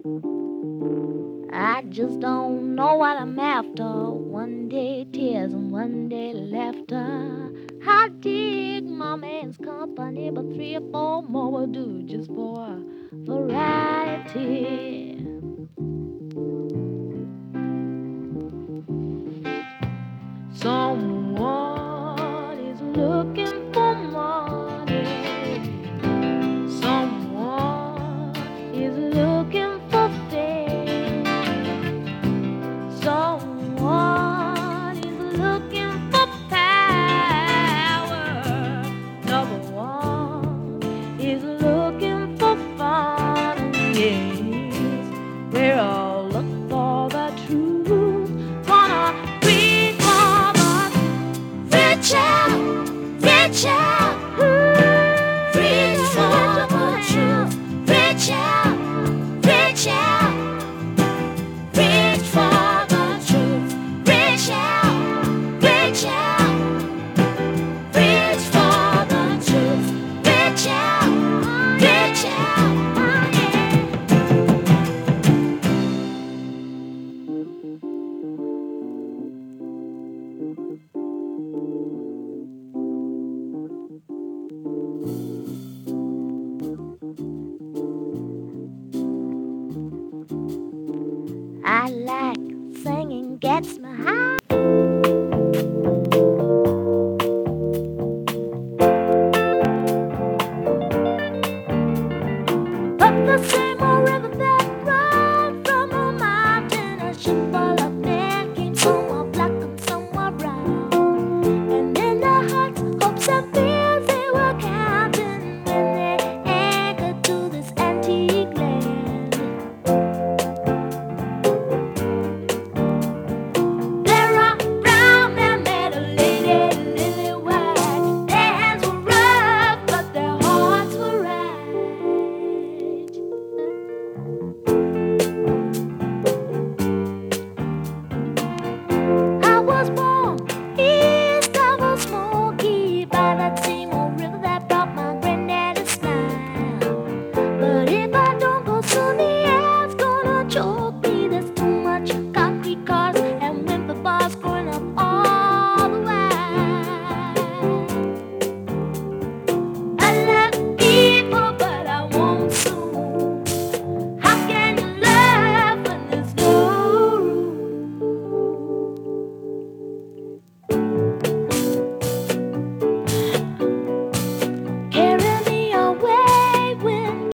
I just don't know what I'm after. One day tears and one day laughter. I dig my man's company, but three or four more will do just for variety. Someone is looking for money. Someone is looking for fame. Someone is looking for power. Number one is looking for fun and games. We're all looking for the truth. Gonna reach for the reach out, reach out. Reach for the truth. Reach out, reach out. Reach for the truth. Reach out, reach out. Reach for the truth. Reach out, reach out. I like singing, gets me high.